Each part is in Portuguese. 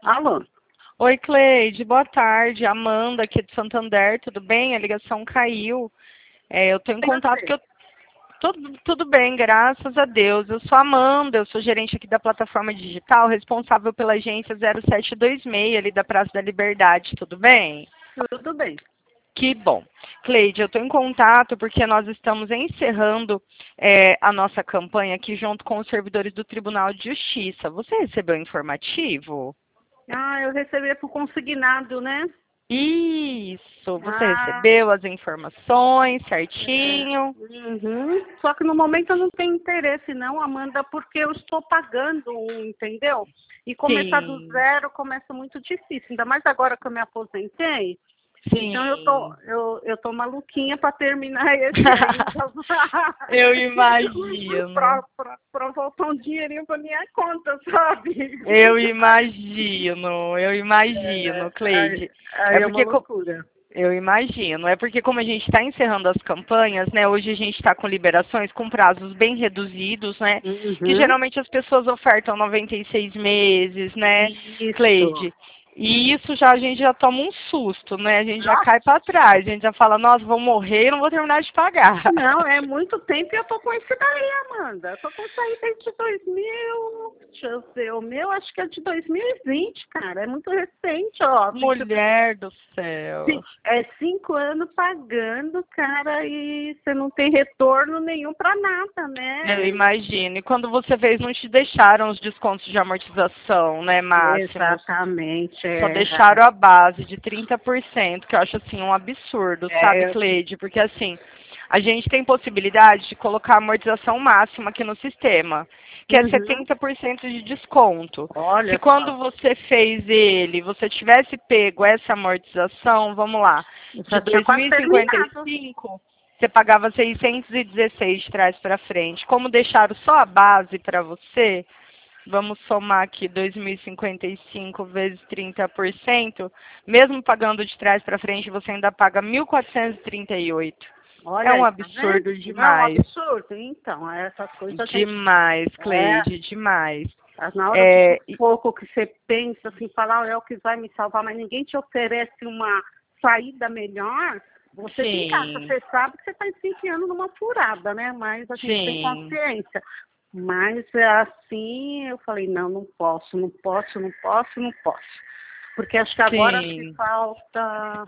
Alô? Oi, Cleide, boa tarde. Amanda aqui de Santander, tudo bem? A ligação caiu. Eu estou em E contato você? que eu... Tudo bem, graças a Deus. Eu sou a Amanda, eu sou gerente aqui da plataforma digital, responsável pela agência 0726 ali da Praça da Liberdade, tudo bem? Tudo bem. Que bom. Cleide, eu estou em contato porque nós estamos encerrando a nossa campanha aqui junto com os servidores do Tribunal de Justiça. Você recebeu o informativo? Eu recebi por consignado, né? Isso, você Ah, recebeu as informações é. certinho? Uhum. Só que no momento eu não tenho interesse não, Amanda, porque eu estou pagando um, entendeu? E começar do Sim, zero começa muito difícil, ainda mais agora que eu me aposentei. Então sim, eu tô maluquinha para terminar esse ainda. eu imagino, Para voltar um dinheirinho para minha conta, sabe? eu imagino, Aí, Cleide. É aí é uma porque loucura. eu imagino, é porque como a gente está encerrando as campanhas, né? Hoje a gente está com liberações com prazos bem reduzidos, né? Que Uhum. geralmente as pessoas ofertam 96 meses, né, Isso. Cleide? E isso já a gente já toma um susto, né? A gente já Nossa, cai para trás, a gente já fala, nossa, vou morrer e não vou terminar de pagar. não, é muito tempo e eu tô com esse daí, Amanda. Eu tô com isso aí desde 2000. Deixa eu ver, o meu acho que é de 2020, cara. É muito recente, ó. Mulher do céu. É 5 anos pagando, cara, e você não tem retorno nenhum pra nada, Eu né? imagino. E quando você fez, não te deixaram os descontos de amortização, né, máximos. Exatamente, Só é. deixaram a base de 30%, que eu acho assim um absurdo, sabe, É, Cleide? Porque assim, a gente tem possibilidade de colocar a amortização máxima aqui no sistema, que é uhum. 70% de desconto. Se Olha quando só. você fez ele, você tivesse pego essa amortização, vamos lá, Eu de já tinha quase terminado. 2055, você pagava 616 de trás para frente. Como deixaram só a base para você, vamos somar aqui 2.055 vezes 30%, mesmo pagando de trás para frente, você ainda paga 1.438. É Olha um aí, tá vendo? absurdo Não é um demais. absurdo? Então, essas coisas a gente. Demais, É, Cleide, demais. na hora do É, sufoco que você pensa assim, falar, "Ah, é o que vai me salvar, mas ninguém te oferece uma saída melhor, você se encaixa. sim, Você sabe que você está se enfiando numa furada, né? Mas a gente tem sim, consciência. Mas é assim, eu falei, não, não posso, não posso, não posso, não posso. Porque acho que agora acho que sim. falta.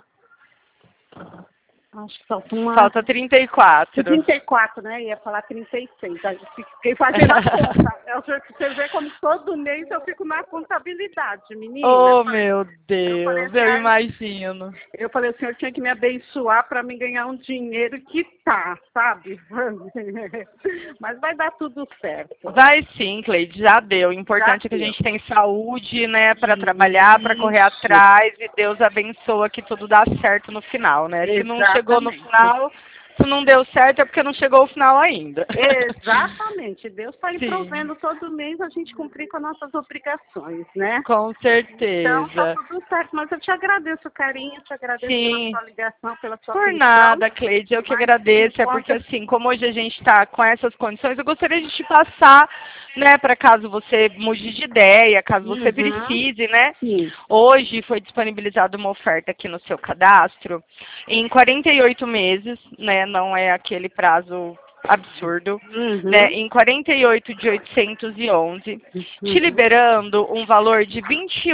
Acho que falta uma. Falta 34. 34, né? Ia falar 36. Aí eu fiquei fazendo a conta. Você vê como todo mês eu fico na contabilidade, menina. Oh, meu Eu falei Deus, assim, eu ah, imagino. eu falei, o senhor tinha que me abençoar para me ganhar um dinheiro que tá, sabe? Mas vai dar tudo certo. Vai sim, Cleide, já deu. O Já importante é que a deu. gente tem saúde, né, para trabalhar, para correr Isso, atrás e Deus abençoa que tudo dá certo no final, né? Se não chegou no exatamente. final, se não deu certo é porque não chegou ao final ainda. Exatamente. Deus está aí Sim, provendo todo mês a gente cumprir com as nossas obrigações, né? com Então tá certeza. tudo certo, mas eu te agradeço o carinho, te agradeço pela Sim, sua ligação, pela sua por atenção. nada, Cleide, eu que Imagina, agradeço. É porque conta. assim, como hoje a gente está com essas condições, eu gostaria de te passar, né, para caso você mude de ideia, caso você Uhum. precise, né? Sim. Hoje foi disponibilizada uma oferta aqui no seu cadastro em 48 meses, né? Não é aquele prazo absurdo, né? Uhum. Em 48 de 811, te Uhum. liberando um valor de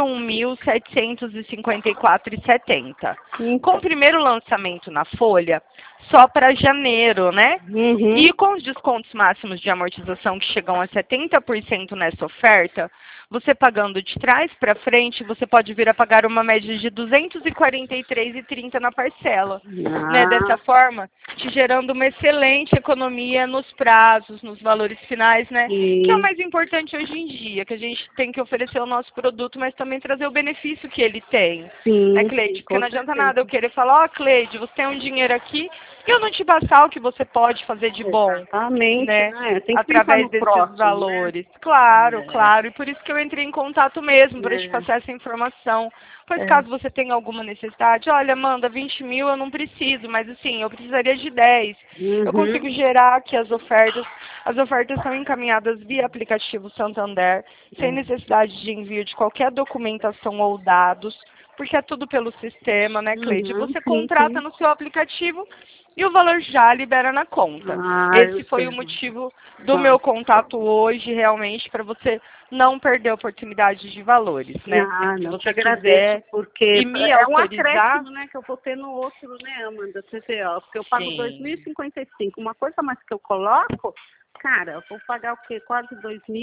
21.754,70. Com o Então. primeiro lançamento na Folha, só para janeiro, né? Uhum. E com os descontos máximos de amortização que chegam a 70% nessa oferta, você pagando de trás para frente, você pode vir a pagar uma média de R$ 243,30 na parcela. Né? Dessa Ah, forma, te gerando uma excelente economia nos prazos, nos valores finais, né? Que é o sim. mais importante hoje em dia, que a gente tem que oferecer o nosso produto, mas também trazer o benefício que ele tem. Né, Sim, sim, Cleide? Porque com não adianta nada eu certeza. querer falar, ó, Cleide, você tem um dinheiro aqui, eu não te passar o que você pode fazer de bom, Exatamente, né? Tem que Através pensar no desses próximo, valores. Claro, né? claro. E por isso que eu entrei em contato mesmo, para te É, passar essa informação. Pois é. caso você tenha alguma necessidade, olha, Amanda, 20 mil eu não preciso, mas assim, eu precisaria de 10. Eu consigo Uhum. gerar aqui as ofertas são encaminhadas via aplicativo Santander, sem necessidade de envio de qualquer documentação ou dados, porque é tudo pelo sistema, né, Cleide? Uhum, Você sim, contrata sim. no seu aplicativo e o valor já libera na conta. Eu Esse foi o sei. motivo do Tá. meu contato hoje, realmente, para você não perder a oportunidade de valores, né? Se Não, te você agradeço, quiser porque e me é um autorizar, acréscimo, né, que eu vou ter no outro, né, Amanda? Você vê, ó, porque eu pago sim. 2.055. Uma coisa a mais que eu coloco, cara, eu vou pagar o quê? Quase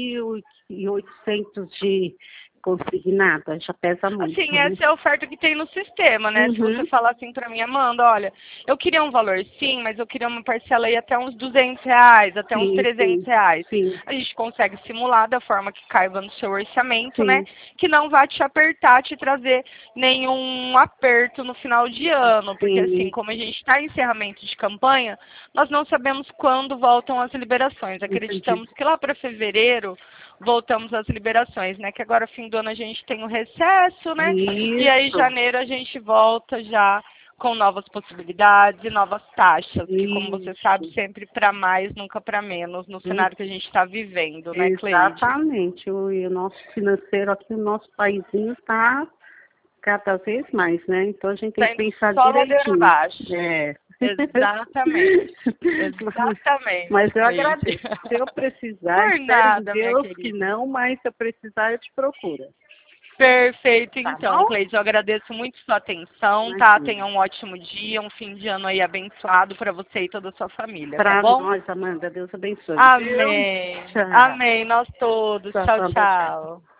2.800 de consignada, já pesa muito, Assim, né? essa é a oferta que tem no sistema, né? Se você Uhum, falar assim para mim, Amanda, olha, eu queria um valor sim, mas eu queria uma parcela aí até uns R$ 200, até uns sim, R$ 300. sim, sim, A gente consegue simular da forma que caiba no seu orçamento, né? sim, Que não vai te apertar, te trazer nenhum aperto no final de ano, porque assim, sim, como a gente está em encerramento de campanha, nós não sabemos quando voltam as liberações. entendi. Acreditamos que lá para fevereiro voltamos às liberações, né? Que agora fim do ano a gente tem o recesso, né? E aí Isso, janeiro a gente volta já com novas possibilidades e novas taxas, que como você sabe, isso. sempre para mais, nunca para menos, no cenário que a gente está vivendo, né, Cleide? Exatamente. E o nosso financeiro aqui, o nosso paísinho está cada vez mais, né? Então a gente tem Tá que indo pensar só ladeira direitinho. abaixo. É. Exatamente. Mas Exatamente, eu Cleide. agradeço. Se eu precisar, Por espero em nada, minha Deus que querida. não, mas se eu precisar, eu te procuro. Perfeito, Tá então, bom? Cleide, eu agradeço muito sua atenção, tá? Imagina. Tenha um ótimo dia, um fim de ano aí abençoado para você e toda a sua família, tá Para bom? nós, Amanda, Deus abençoe, viu? Amém. Tchau. Amém, nós todos. Tchau, Tchau, tchau. tchau.